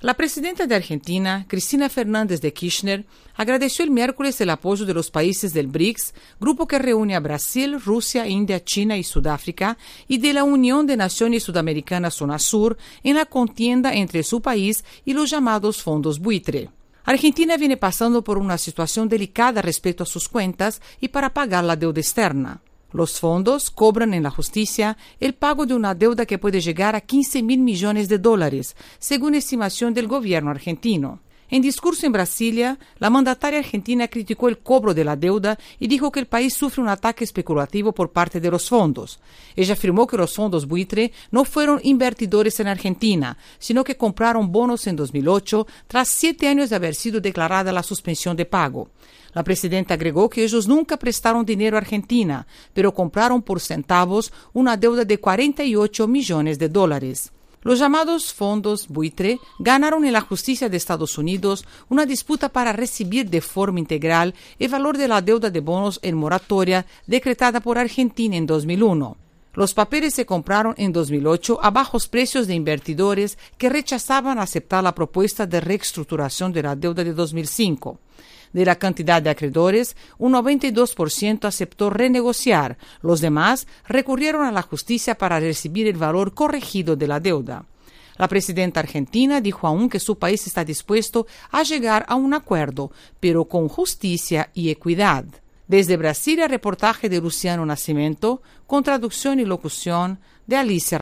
La presidenta de Argentina, Cristina Fernández de Kirchner, agradeció el miércoles el apoyo de los países del BRICS, grupo que reúne a Brasil, Rusia, India, China y Sudáfrica, y de la Unión de Naciones Sudamericanas UNASUR en la contienda entre su país y los llamados fondos buitre. Argentina viene pasando por una situación delicada respecto a sus cuentas y para pagar la deuda externa. Los fondos cobran en la justicia el pago de una deuda que puede llegar a 15.000 millones de dólares, según estimación del gobierno argentino. En discurso en Brasilia, la mandataria argentina criticó el cobro de la deuda y dijo que el país sufre un ataque especulativo por parte de los fondos. Ella afirmó que los fondos buitre no fueron invertidores en Argentina, sino que compraron bonos en 2008 tras 7 años de haber sido declarada la suspensión de pago. La presidenta agregó que ellos nunca prestaron dinero a Argentina, pero compraron por centavos una deuda de 48 millones de dólares. Los llamados fondos buitre ganaron en la justicia de Estados Unidos una disputa para recibir de forma integral el valor de la deuda de bonos en moratoria decretada por Argentina en 2001. Los papeles se compraron en 2008 a bajos precios de invertidores que rechazaban aceptar la propuesta de reestructuración de la deuda de 2005. De la cantidad de acreedores, un 92% aceptó renegociar. Los demás recurrieron a la justicia para recibir el valor corregido de la deuda. La presidenta argentina dijo aún que su país está dispuesto a llegar a un acuerdo, pero con justicia y equidad. Desde Brasilia, reportaje de Luciano Nascimento, con traducción y locución de Alicia